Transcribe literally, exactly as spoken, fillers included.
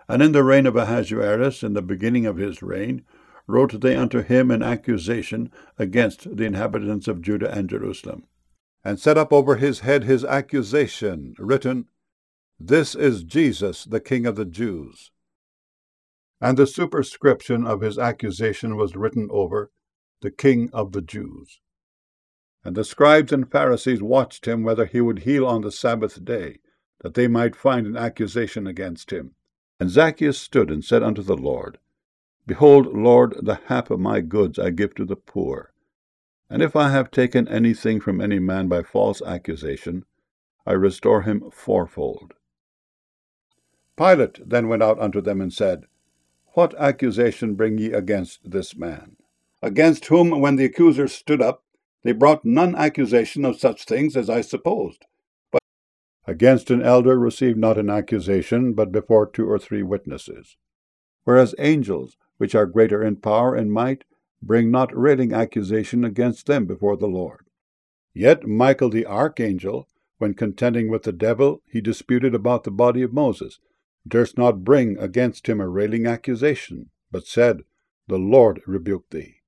And in the reign of Ahasuerus, in the beginning of his reign, wrote they unto him an accusation against the inhabitants of Judah and Jerusalem, and set up over his head his accusation, written, This is Jesus, the King of the Jews. And the superscription of his accusation was written over, The King of the Jews. And the scribes and Pharisees watched him whether he would heal on the Sabbath day, that they might find an accusation against him. And Zacchaeus stood and said unto the Lord, Behold, Lord, the half of my goods I give to the poor. And if I have taken anything from any man by false accusation, I restore him fourfold. Pilate then went out unto them and said, What accusation bring ye against this man? Against whom, when the accusers stood up, they brought none accusation of such things as I supposed. But against an elder receive not an accusation, but before two or three witnesses. Whereas angels, which are greater in power and might, bring not railing accusation against them before the Lord. Yet Michael the archangel, when contending with the devil, he disputed about the body of Moses, durst not bring against him a railing accusation, but said, The Lord rebuke thee.